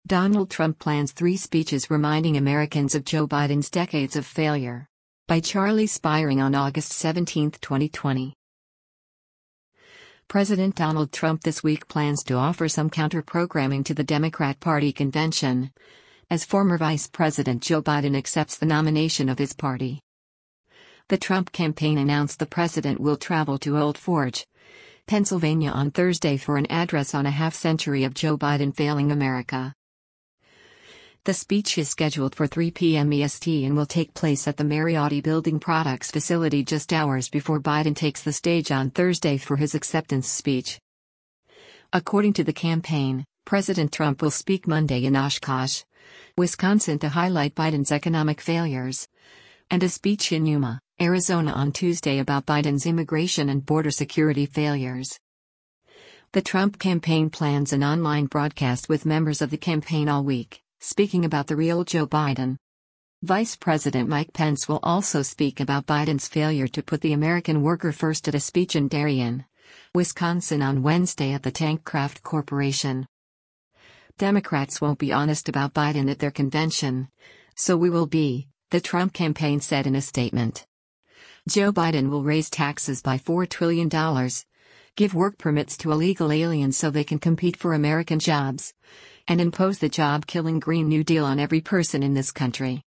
Donald Trump plans 3 speeches reminding Americans of Joe Biden's decades of failure. By Charlie Spiring on August 17, 2020. President Donald Trump this week plans to offer some counter-programming to the Democrat Party convention, as former Vice President Joe Biden accepts the nomination of his party. The Trump campaign announced the president will travel to Old Forge, Pennsylvania on Thursday for an address on a half-century of Joe Biden failing America. The speech is scheduled for 3 p.m. EST and will take place at the Mariotti Building Products facility just hours before Biden takes the stage on Thursday for his acceptance speech. According to the campaign, President Trump will speak Monday in Oshkosh, Wisconsin to highlight Biden's economic failures, and a speech in Yuma, Arizona on Tuesday about Biden's immigration and border security failures. The Trump campaign plans an online broadcast with members of the campaign all week, speaking about the real Joe Biden. Vice President Mike Pence will also speak about Biden's failure to put the American worker first at a speech in Darien, Wisconsin on Wednesday at the Tankcraft Corporation. Democrats won't be honest about Biden at their convention, so we will be, the Trump campaign said in a statement. Joe Biden will raise taxes by $4 trillion, give work permits to illegal aliens so they can compete for American jobs, and impose the job-killing Green New Deal on every person in this country.